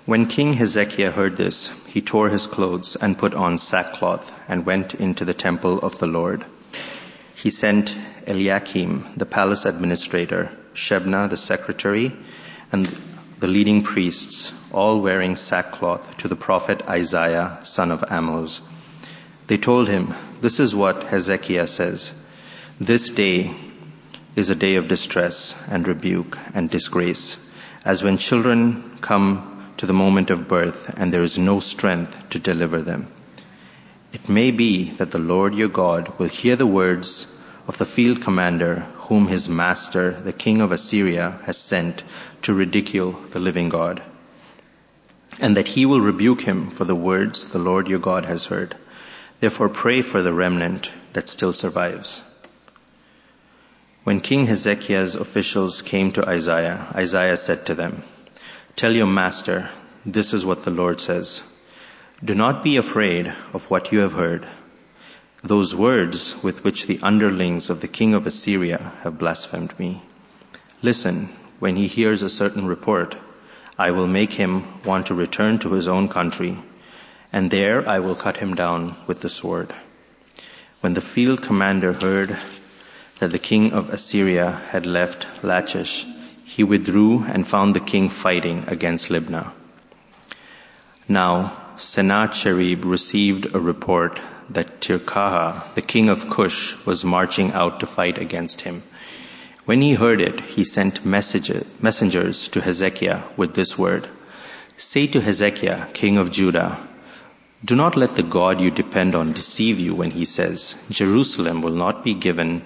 When King Hezekiah heard this, he tore his clothes and put on sackcloth and went into the temple of the Lord. He sent Eliakim, the palace administrator, Shebna, the secretary, and the leading priests, all wearing sackcloth, to the prophet Isaiah, son of Amoz. They told him, "This is what Hezekiah says. This day is a day of distress and rebuke and disgrace, as when children come to the moment of birth and there is no strength to deliver them. It may be that the Lord your God will hear the words of the field commander whom his master, the king of Assyria, has sent to ridicule the living God, and that he will rebuke him for the words the Lord your God has heard. Therefore pray for the remnant that still survives." When King Hezekiah's officials came to Isaiah, Isaiah said to them, "Tell your master, this is what the Lord says. Do not be afraid of what you have heard. Those words with which the underlings of the king of Assyria have blasphemed me. Listen, when he hears a certain report, I will make him want to return to his own country, and there I will cut him down with the sword." When the field commander heard that the king of Assyria had left Lachish, he withdrew and found the king fighting against Libnah. Now Sennacherib received a report that Tirkah, the king of Cush, was marching out to fight against him. When he heard it, he sent messengers to Hezekiah with this word, "Say to Hezekiah, king of Judah, do not let the God you depend on deceive you when he says, Jerusalem will not be given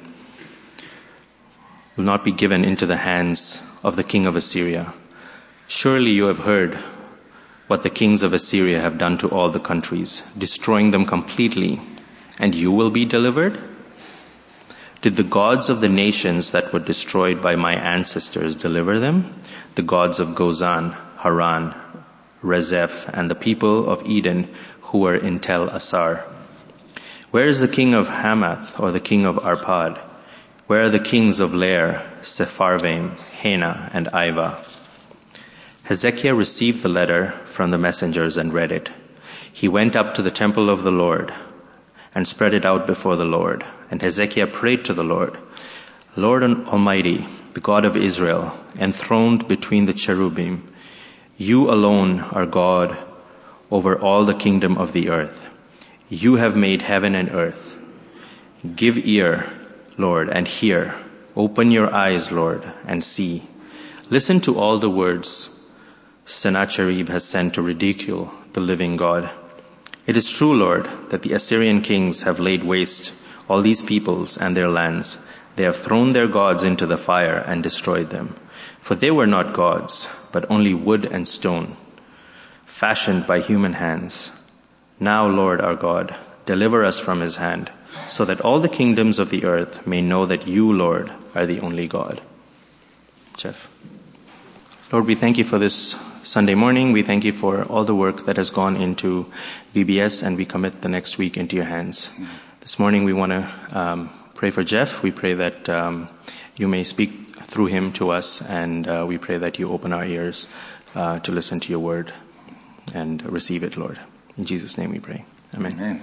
into the hands of the king of Assyria. Surely you have heard what the kings of Assyria have done to all the countries, destroying them completely, and you will be delivered? Did the gods of the nations that were destroyed by my ancestors deliver them? The gods of Gozan, Haran, Rezeph, and the people of Eden who were in Tel Assar? Where is the king of Hamath or the king of Arpad? Where are the kings of Lair, Sepharvaim, Hena, and Iva?" Hezekiah received the letter from the messengers and read it. He went up to the temple of the Lord and spread it out before the Lord. And Hezekiah prayed to the Lord, "Lord Almighty, the God of Israel, enthroned between the cherubim, you alone are God over all the kingdom of the earth. You have made heaven and earth. Give ear, Lord, and hear. Open your eyes, Lord, and see. Listen to all the words Sennacherib has sent to ridicule the living God. It is true, Lord, that the Assyrian kings have laid waste all these peoples and their lands. They have thrown their gods into the fire and destroyed them. For they were not gods, but only wood and stone, fashioned by human hands. Now, Lord our God, deliver us from his hand, so that all the kingdoms of the earth may know that you, Lord, are the only God." Jeff. Lord, we thank you for this Sunday morning. We thank you for all the work that has gone into VBS, and we commit the next week into your hands. This morning we want to pray for Jeff. We pray that you may speak through him to us, and we pray that you open our ears to listen to your word and receive it, Lord. In Jesus' name we pray. Amen. Amen.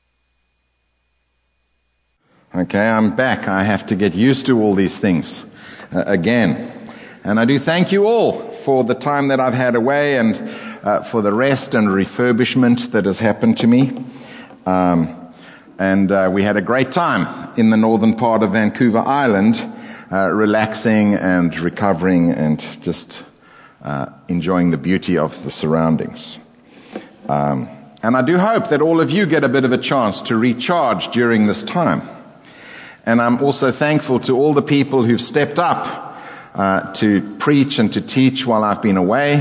Okay, I'm back. I have to get used to all these things again. And I do thank you all for the time that I've had away and for the rest and refurbishment that has happened to me. And we had a great time in the northern part of Vancouver Island, relaxing and recovering and just enjoying the beauty of the surroundings. And I do hope that all of you get a bit of a chance to recharge during this time. And I'm also thankful to all the people who've stepped up to preach and to teach while I've been away.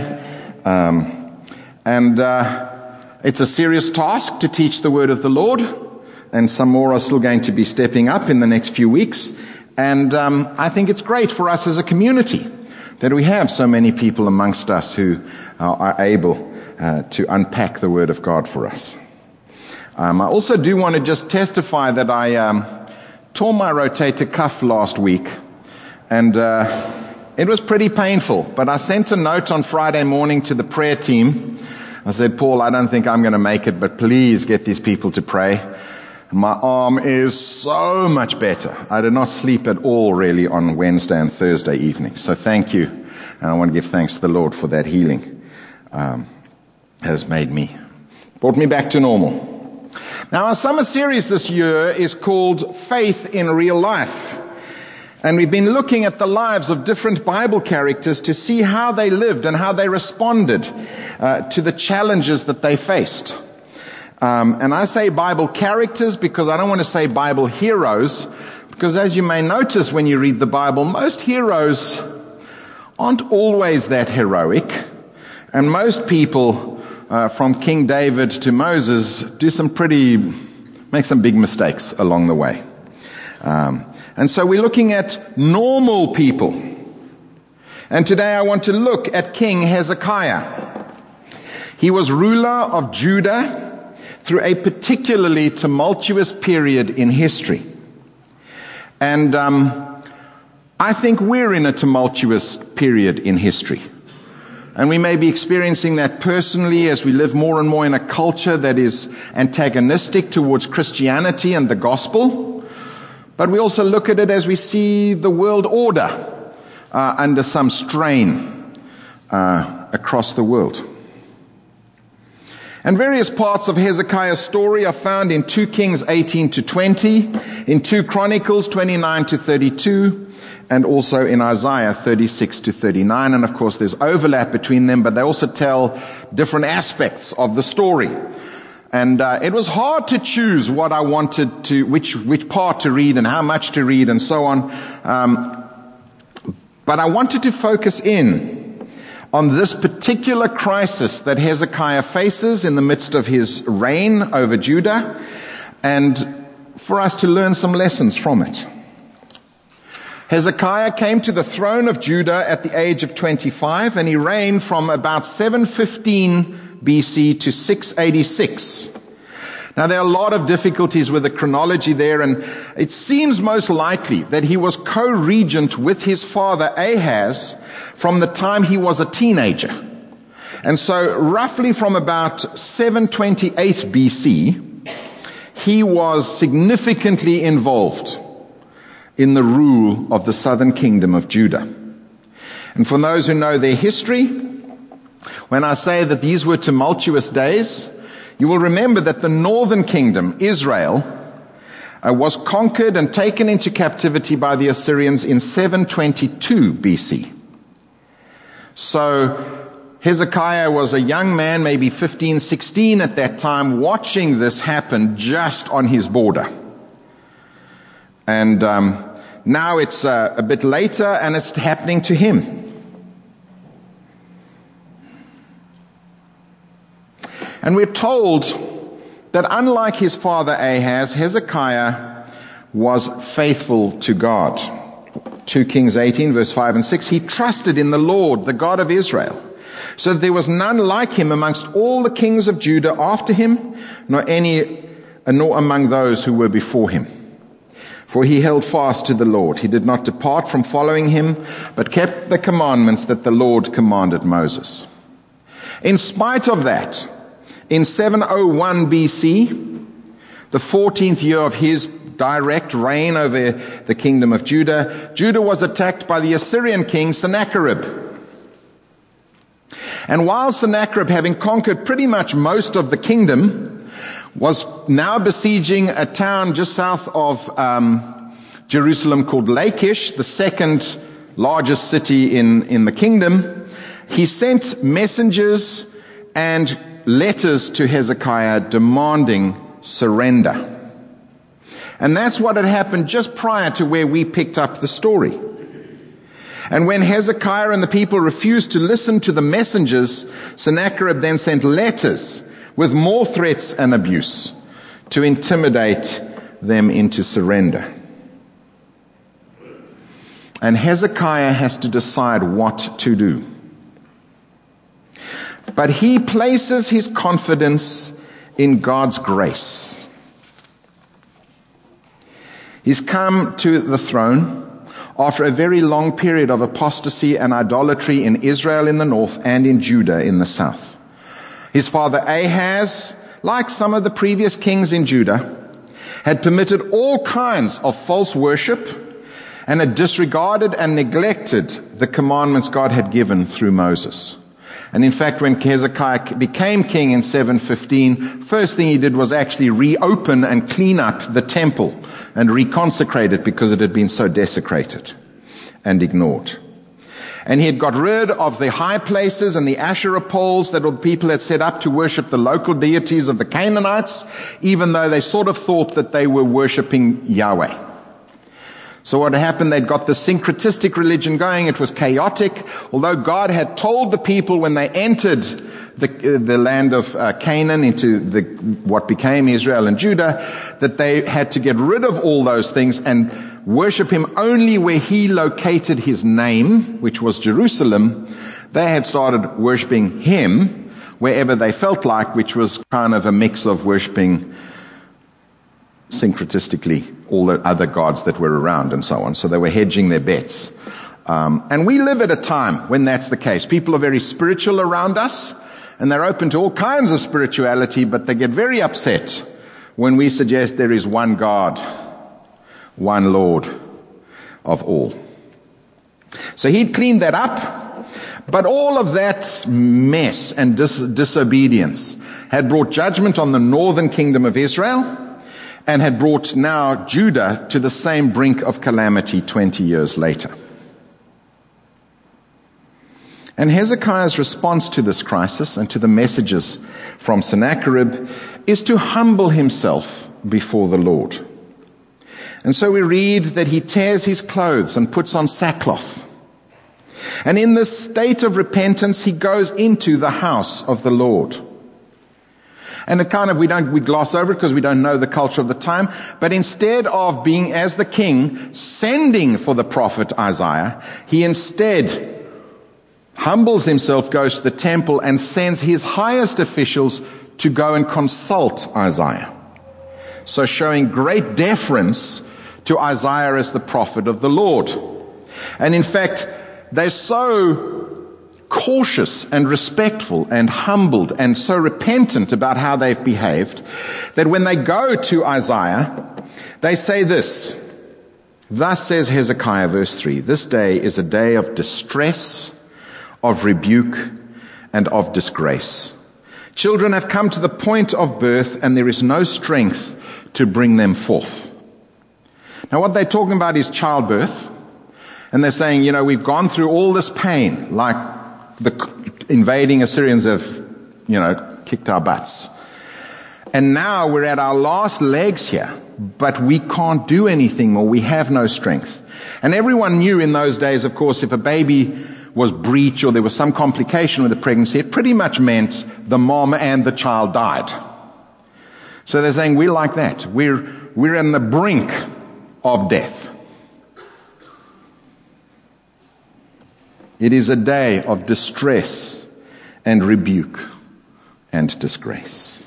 It's a serious task to teach the word of the Lord, and some more are still going to be stepping up in the next few weeks. And I think it's great for us as a community that we have so many people amongst us who are able to unpack the word of God for us. I also do want to just testify that I tore my rotator cuff last week, and it was pretty painful, but I sent a note on Friday morning to the prayer team. I said, Paul, I don't think I'm going to make it, but please get these people to pray. My arm is so much better. I did not sleep at all really on Wednesday and Thursday evening. So thank you. And I want to give thanks to the Lord for that healing. Has brought me back to normal. Now our summer series this year is called Faith in Real Life. And we've been looking at the lives of different Bible characters to see how they lived and how they responded to the challenges that they faced. And I say Bible characters because I don't want to say Bible heroes, because as you may notice when you read the Bible, most heroes aren't always that heroic. And most people, from King David to Moses, make some big mistakes along the way. And so we're looking at normal people. And today I want to look at King Hezekiah. He was ruler of Judah through a particularly tumultuous period in history. And I think we're in a tumultuous period in history. And we may be experiencing that personally as we live more and more in a culture that is antagonistic towards Christianity and the gospel. But we also look at it as we see the world order under some strain across the world. And various parts of Hezekiah's story are found in 2 Kings 18 to 20, in 2 Chronicles 29 to 32, and also in Isaiah 36 to 39. And of course there's overlap between them, but they also tell different aspects of the story. And it was hard to choose what I wanted to, which part to read and how much to read and so on. But I wanted to focus in on this particular crisis that Hezekiah faces in the midst of his reign over Judah, and for us to learn some lessons from it. Hezekiah came to the throne of Judah at the age of 25, and he reigned from about 715 BC to 686. Now there are a lot of difficulties with the chronology there, and it seems most likely that he was co-regent with his father Ahaz from the time he was a teenager. And so roughly from about 728 BC, he was significantly involved in the rule of the southern kingdom of Judah. And for those who know their history, when I say that these were tumultuous days, you will remember that the northern kingdom, Israel, was conquered and taken into captivity by the Assyrians in 722 BC. So Hezekiah was a young man, maybe 15, 16 at that time, watching this happen just on his border. And now it's a bit later and it's happening to him. And we're told that unlike his father Ahaz, Hezekiah was faithful to God. 2 Kings 18 verse 5 and 6, he trusted in the Lord, the God of Israel. So there was none like him amongst all the kings of Judah after him, nor among those who were before him. For he held fast to the Lord. He did not depart from following him, but kept the commandments that the Lord commanded Moses. In spite of that, in 701 BC, the 14th year of his direct reign over the kingdom of Judah, Judah was attacked by the Assyrian king Sennacherib. And while Sennacherib, having conquered pretty much most of the kingdom, was now besieging a town just south of Jerusalem called Lachish, the second largest city in the kingdom, he sent messengers and letters to Hezekiah demanding surrender. And that's what had happened just prior to where we picked up the story. And when Hezekiah and the people refused to listen to the messengers, Sennacherib then sent letters with more threats and abuse to intimidate them into surrender. And Hezekiah has to decide what to do. But he places his confidence in God's grace. He's come to the throne after a very long period of apostasy and idolatry in Israel in the north and in Judah in the south. His father Ahaz, like some of the previous kings in Judah, had permitted all kinds of false worship and had disregarded and neglected the commandments God had given through Moses. And in fact, when Hezekiah became king in 715, first thing he did was actually reopen and clean up the temple and reconsecrate it because it had been so desecrated and ignored. And he had got rid of the high places and the Asherah poles that the people had set up to worship the local deities of the Canaanites, even though they sort of thought that they were worshiping Yahweh. So what happened, they'd got this syncretistic religion going. It was chaotic. Although God had told the people when they entered the land of Canaan into what became Israel and Judah, that they had to get rid of all those things and worship him only where he located his name, which was Jerusalem. They had started worshiping him wherever they felt like, which was kind of a mix of worshiping syncretistically all the other gods that were around and so on. So they were hedging their bets. And we live at a time when that's the case. People are very spiritual around us, and they're open to all kinds of spirituality, but they get very upset when we suggest there is one God, one Lord of all. So he'd cleaned that up, but all of that mess and disobedience had brought judgment on the northern kingdom of Israel, and had brought now Judah to the same brink of calamity 20 years later. And Hezekiah's response to this crisis and to the messages from Sennacherib is to humble himself before the Lord. And so we read that he tears his clothes and puts on sackcloth. And in this state of repentance, he goes into the house of the Lord. And it kind of, we gloss over it because we don't know the culture of the time. But instead of being, as the king, sending for the prophet Isaiah, he instead humbles himself, goes to the temple, and sends his highest officials to go and consult Isaiah. So showing great deference to Isaiah as the prophet of the Lord. And in fact, they're so cautious and respectful and humbled and so repentant about how they've behaved that when they go to Isaiah, they say this: "Thus says Hezekiah," verse 3, "This day is a day of distress, of rebuke, and of disgrace. Children have come to the point of birth, and there is no strength to bring them forth." Now what they're talking about is childbirth. And they're saying, we've gone through all this pain, like the invading Assyrians have, kicked our butts. And now we're at our last legs here, but we can't do anything more. We have no strength. And everyone knew in those days, of course, if a baby was breech or there was some complication with the pregnancy, it pretty much meant the mom and the child died. So they're saying, we're like that. We're on the brink of death. It is a day of distress and rebuke and disgrace.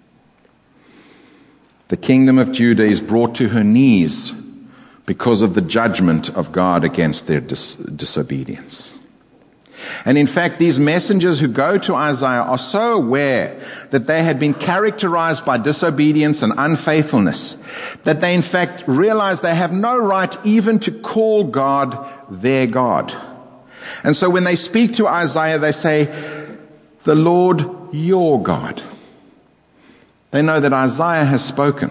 The kingdom of Judah is brought to her knees because of the judgment of God against their disobedience. And in fact, these messengers who go to Isaiah are so aware that they had been characterized by disobedience and unfaithfulness that they in fact realize they have no right even to call God their God. And so when they speak to Isaiah, they say, "The Lord your God." They know that Isaiah has spoken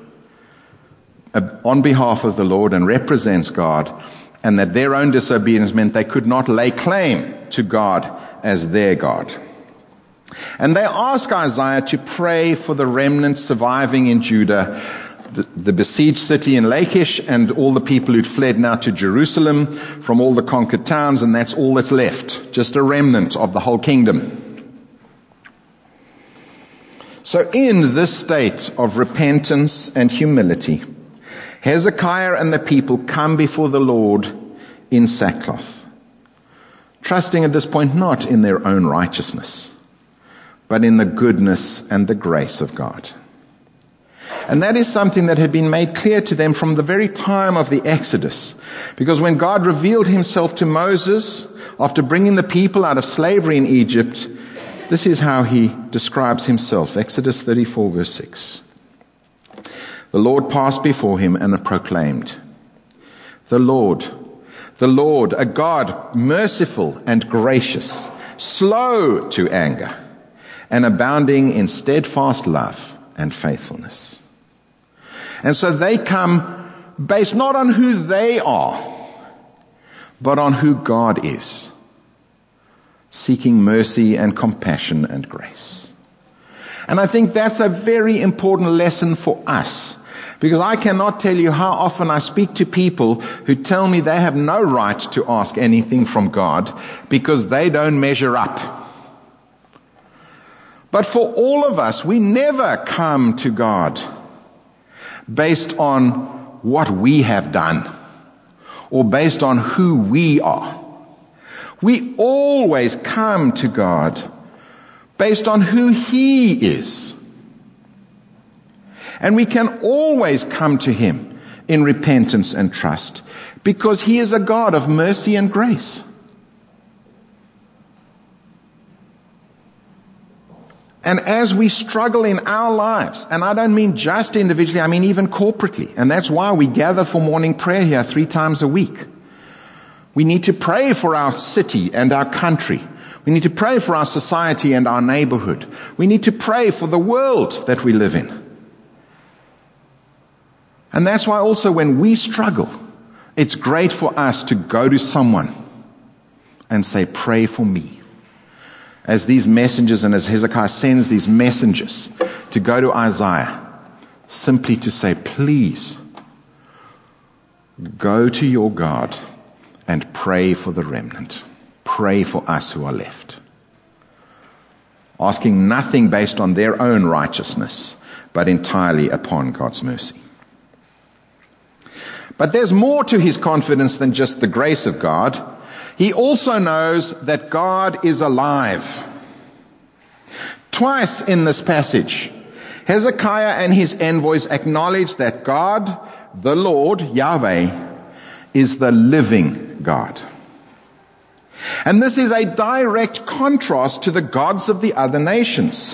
on behalf of the Lord and represents God, and that their own disobedience meant they could not lay claim to God as their God. And they ask Isaiah to pray for the remnant surviving in Judah, the besieged city in Lachish, and all the people who'd fled now to Jerusalem from all the conquered towns, and that's all that's left, just a remnant of the whole kingdom. So in this state of repentance and humility, Hezekiah and the people come before the Lord in sackcloth, trusting at this point not in their own righteousness, but in the goodness and the grace of God. And that is something that had been made clear to them from the very time of the Exodus. Because when God revealed himself to Moses, after bringing the people out of slavery in Egypt, this is how he describes himself. Exodus 34 verse 6. The Lord passed before him and proclaimed, the Lord, a God merciful and gracious, slow to anger, and abounding in steadfast love and faithfulness. And so they come based not on who they are, but on who God is, seeking mercy and compassion and grace. And I think that's a very important lesson for us, because I cannot tell you how often I speak to people who tell me they have no right to ask anything from God because they don't measure up. But for all of us, we never come to God based on what we have done or based on who we are. We always come to God based on who He is. And we can always come to Him in repentance and trust because He is a God of mercy and grace. And as we struggle in our lives, and I don't mean just individually, I mean even corporately, and that's why we gather for morning prayer here 3 times a week. We need to pray for our city and our country. We need to pray for our society and our neighborhood. We need to pray for the world that we live in. And that's why also when we struggle, it's great for us to go to someone and say, pray for me. As these messengers and as Hezekiah sends these messengers to go to Isaiah, simply to say, please, go to your God and pray for the remnant. Pray for us who are left. Asking nothing based on their own righteousness, but entirely upon God's mercy. But there's more to his confidence than just the grace of God. He also knows that God is alive. Twice in this passage, Hezekiah and his envoys acknowledge that God, the Lord, Yahweh, is the living God. And this is a direct contrast to the gods of the other nations.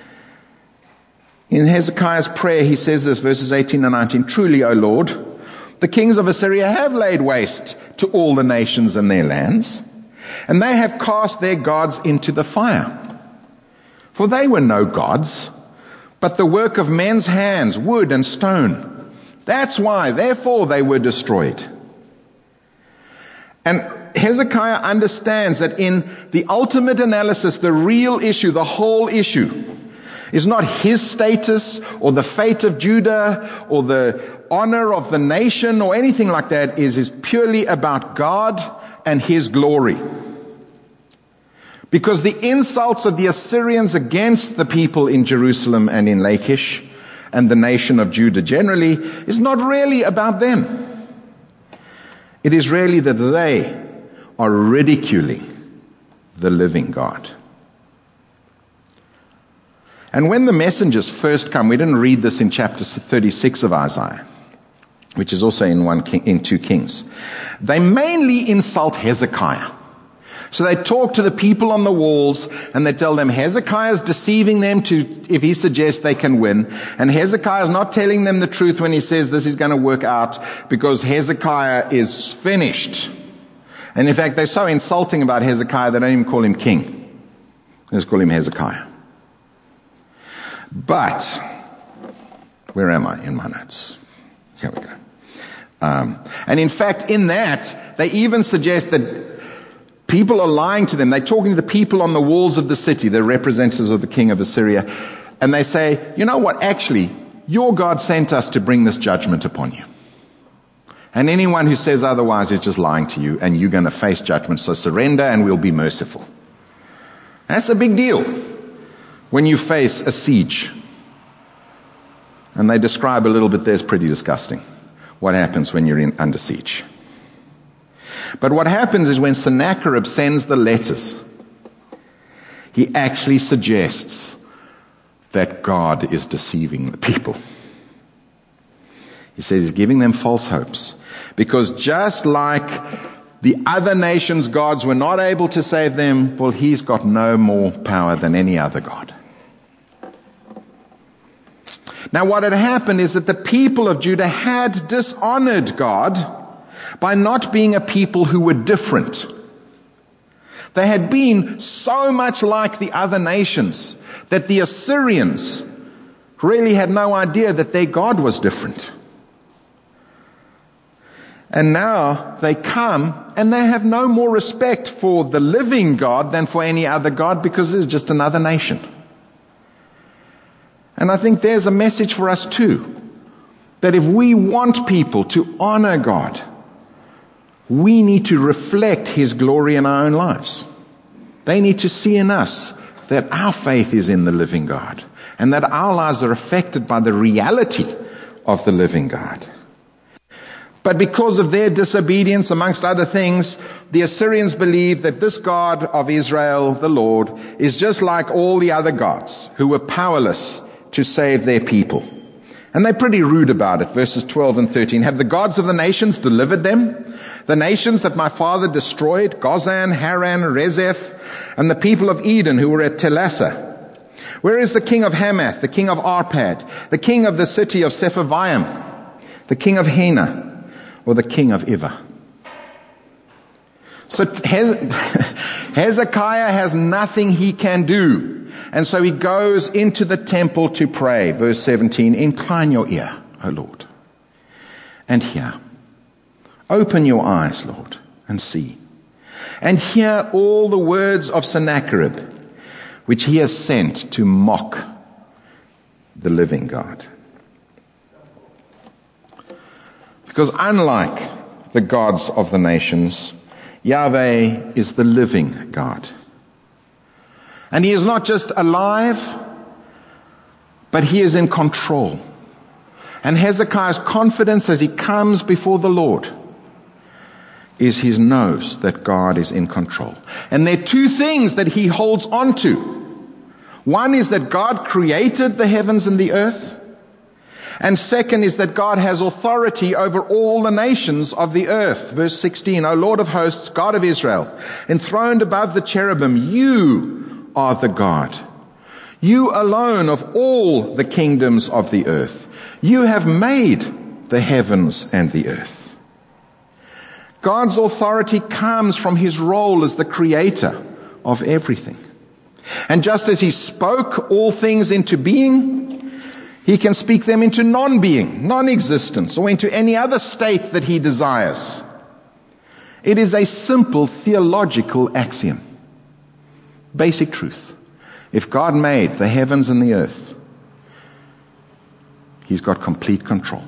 In Hezekiah's prayer, he says this, verses 18 and 19, truly, O Lord, the kings of Assyria have laid waste to all the nations and their lands, and they have cast their gods into the fire. For they were no gods, but the work of men's hands, wood and stone. That's why, therefore, they were destroyed. And Hezekiah understands that in the ultimate analysis, the real issue, the whole issue, is not his status or the fate of Judah or the honor of the nation or anything like that. It is purely about God and His glory. Because the insults of the Assyrians against the people in Jerusalem and in Lachish and the nation of Judah generally is not really about them. It is really that they are ridiculing the living God. And when the messengers first come, we didn't read this in chapter 36 of Isaiah, which is also in 2 Kings. They mainly insult Hezekiah. So they talk to the people on the walls and they tell them Hezekiah is deceiving them if he suggests they can win. And Hezekiah is not telling them the truth when he says this is going to work out because Hezekiah is finished. And in fact, they're so insulting about Hezekiah, they don't even call him king. They just call him Hezekiah. But, where am I in my notes? Here we go. And in fact, in that, they even suggest that people are lying to them. They're talking to the people on the walls of the city, the representatives of the king of Assyria. And they say, you know what, actually, your God sent us to bring this judgment upon you. And anyone who says otherwise is just lying to you, and you're going to face judgment. So surrender and we'll be merciful. That's a big deal when you face a siege. And they describe a little bit there, it's pretty disgusting what happens when you're under siege. But what happens is when Sennacherib sends the letters, he actually suggests that God is deceiving the people. He says he's giving them false hopes. Because just like the other nations' gods were not able to save them, well, he's got no more power than any other god. Now, what had happened is that the people of Judah had dishonored God by not being a people who were different. They had been so much like the other nations that the Assyrians really had no idea that their God was different. And now they come and they have no more respect for the living God than for any other God, because it's just another nation. And I think there's a message for us too, that if we want people to honor God, we need to reflect His glory in our own lives. They need to see in us that our faith is in the living God, and that our lives are affected by the reality of the living God. But because of their disobedience, amongst other things, the Assyrians believed that this God of Israel, the Lord, is just like all the other gods who were powerless to save their people. And they're pretty rude about it. Verses 12 and 13. Have the gods of the nations delivered them? The nations that my father destroyed, Gozan, Haran, Rezeph, and the people of Eden who were at Telassar. Where is the king of Hamath, the king of Arpad, the king of the city of Sepharvaim, the king of Hena, or the king of Ivah? So Hezekiah has nothing he can do. And so he goes into the temple to pray. Verse 17, incline your ear, O Lord, and hear. Open your eyes, Lord, and see. And hear all the words of Sennacherib, which he has sent to mock the living God. Because unlike the gods of the nations, Yahweh is the living God. And He is not just alive, but He is in control. And Hezekiah's confidence as he comes before the Lord is he knows that God is in control. And there are two things that he holds on to. One is that God created the heavens and the earth. And second is that God has authority over all the nations of the earth. Verse 16, O Lord of hosts, God of Israel, enthroned above the cherubim, you are the God. You alone of all the kingdoms of the earth. You have made the heavens and the earth. God's authority comes from His role as the creator of everything. And just as He spoke all things into being, He can speak them into non-being, non-existence, or into any other state that He desires. It is a simple theological axiom. Basic truth. If God made the heavens and the earth, He's got complete control.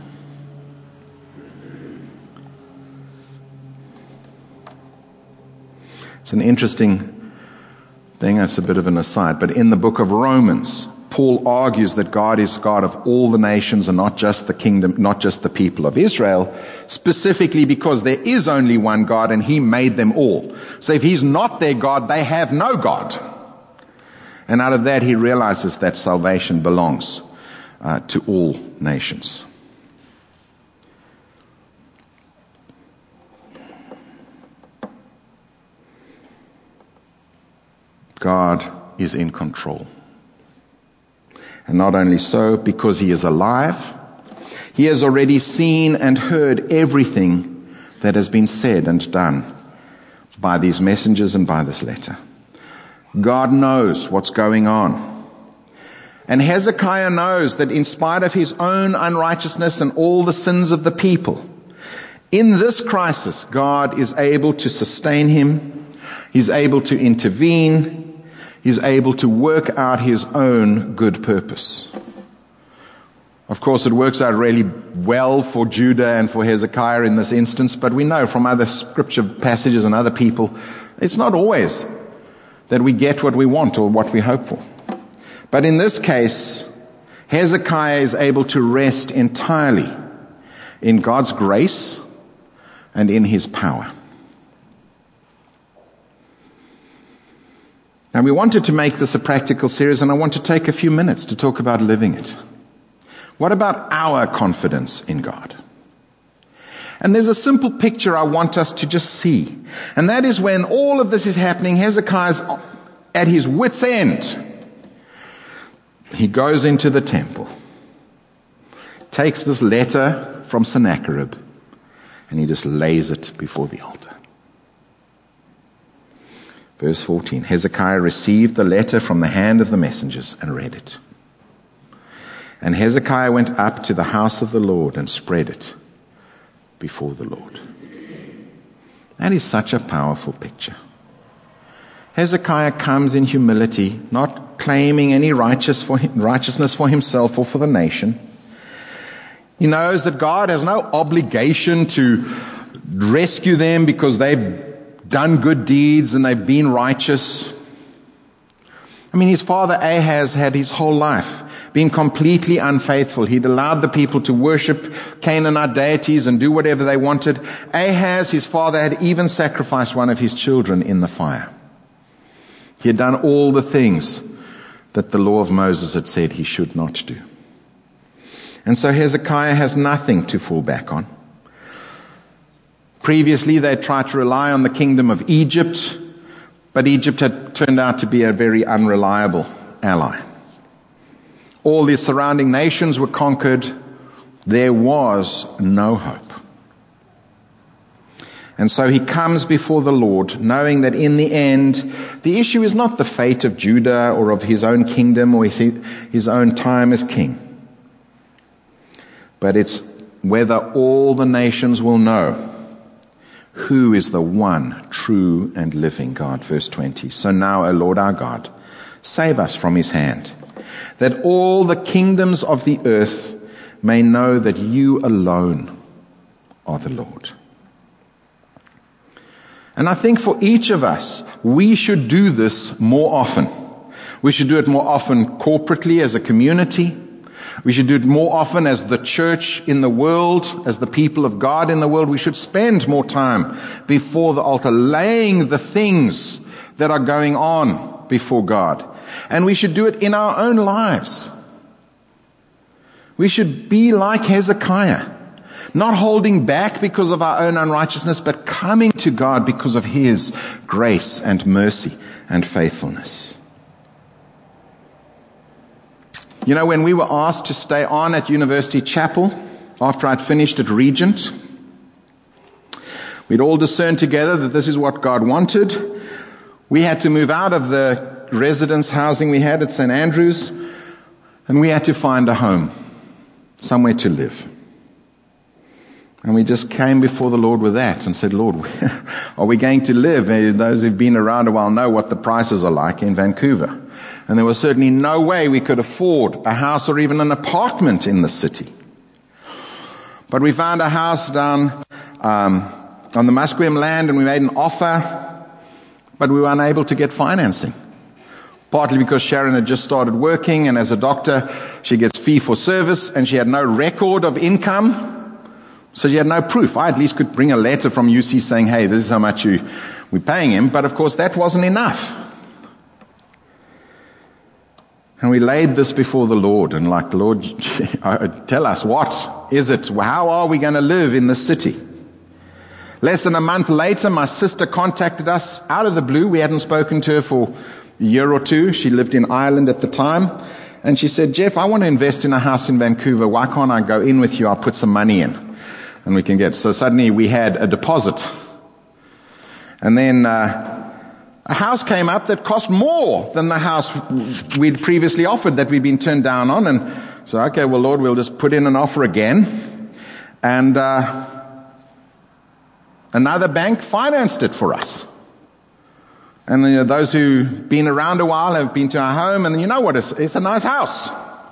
It's an interesting thing, it's a bit of an aside, but in the book of Romans, Paul argues that God is God of all the nations and not just the kingdom, not just the people of Israel, specifically because there is only one God and He made them all. So if He's not their God, they have no God. And out of that, he realizes that salvation belongs to all nations. God is in control. And not only so, because He is alive, He has already seen and heard everything that has been said and done by these messengers and by this letter. God knows what's going on. And Hezekiah knows that in spite of his own unrighteousness and all the sins of the people, in this crisis, God is able to sustain him. He's able to intervene. He's able to work out His own good purpose. Of course, it works out really well for Judah and for Hezekiah in this instance, but we know from other scripture passages and other people, it's not always that we get what we want or what we hope for. But in this case, Hezekiah is able to rest entirely in God's grace and in His power. Now, we wanted to make this a practical series, and I want to take a few minutes to talk about living it. What about our confidence in God? And there's a simple picture I want us to just see. And that is when all of this is happening, Hezekiah's at his wit's end. He goes into the temple, takes this letter from Sennacherib, and he just lays it before the altar. Verse 14, Hezekiah received the letter from the hand of the messengers and read it. And Hezekiah went up to the house of the Lord and spread it before the Lord. That is such a powerful picture. Hezekiah comes in humility, not claiming any righteousness for himself or for the nation. He knows that God has no obligation to rescue them because they've done good deeds and they've been righteous. I mean, his father Ahaz had his whole life been completely unfaithful. He'd allowed the people to worship Canaanite deities and do whatever they wanted. Ahaz, his father, had even sacrificed one of his children in the fire. He had done all the things that the law of Moses had said he should not do. And so Hezekiah has nothing to fall back on. Previously, they tried to rely on the kingdom of Egypt, but Egypt had turned out to be a very unreliable ally. All the surrounding nations were conquered. There was no hope. And so he comes before the Lord, knowing that in the end, the issue is not the fate of Judah or of his own kingdom or his own time as king. But it's whether all the nations will know who is the one true and living God. Verse 20. So now, O Lord our God, save us from his hand, that all the kingdoms of the earth may know that you alone are the Lord. And I think for each of us, we should do this more often. We should do it more often corporately as a community. We should do it more often as the church in the world, as the people of God in the world. We should spend more time before the altar, laying the things that are going on before God. And we should do it in our own lives. We should be like Hezekiah, not holding back because of our own unrighteousness, but coming to God because of his grace and mercy and faithfulness. You know, when we were asked to stay on at University Chapel after I'd finished at Regent, we'd all discerned together that this is what God wanted. We had to move out of the residence housing we had at St. Andrews, and we had to find a home, somewhere to live. And we just came before the Lord with that and said, Lord, are we going to live? Those who've been around a while know what the prices are like in Vancouver. And there was certainly no way we could afford a house or even an apartment in the city. But we found a house down on the Musqueam land, and we made an offer, but we were unable to get financing. Partly because Sharon had just started working, and as a doctor, she gets fee for service, and she had no record of income. So she had no proof. I at least could bring a letter from UC saying, hey, this is how much we're paying him. But of course, that wasn't enough. And we laid this before the Lord, and like, Lord, tell us, what is it? How are we going to live in this city? Less than a month later, my sister contacted us out of the blue. We hadn't spoken to her for a year or two. She lived in Ireland at the time. And she said, Jeff, I want to invest in a house in Vancouver. Why can't I go in with you? I'll put some money in. And we can get. So suddenly we had a deposit. And then a house came up that cost more than the house we'd previously offered that we'd been turned down on. And so, okay, well, Lord, we'll just put in an offer again. And another bank financed it for us. And those who've been around a while have been to our home, and you know what? It's a nice house.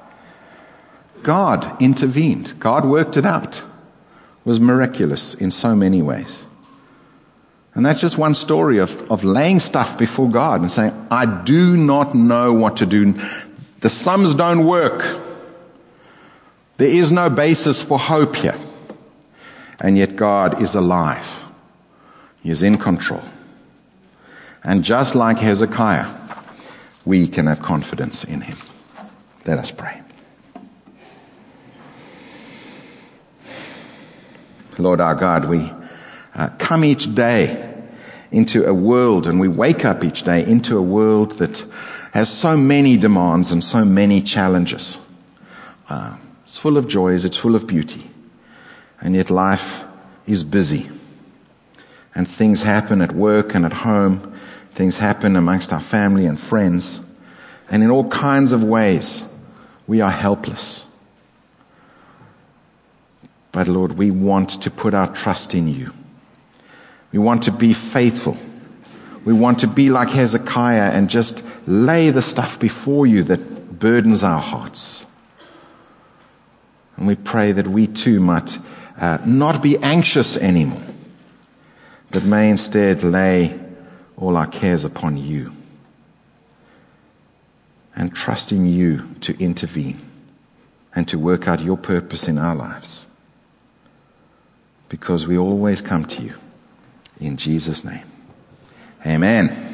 God intervened. God worked it out. It was miraculous in so many ways. And that's just one story of laying stuff before God and saying, I do not know what to do. The sums don't work. There is no basis for hope here. And yet God is alive. He is in control. And just like Hezekiah, we can have confidence in him. Let us pray. Lord our God, we come each day into a world, and we wake up each day into a world that has so many demands and so many challenges. It's full of joys, it's full of beauty, and yet life is busy. And things happen at work and at home, things happen amongst our family and friends, and in all kinds of ways we are helpless. But Lord, we want to put our trust in you. We want to be faithful. We want to be like Hezekiah and just lay the stuff before you that burdens our hearts. And we pray that we too might not be anxious anymore, but may instead lay all our cares upon you and trust in you to intervene and to work out your purpose in our lives. Because we always come to you. In Jesus' name. Amen.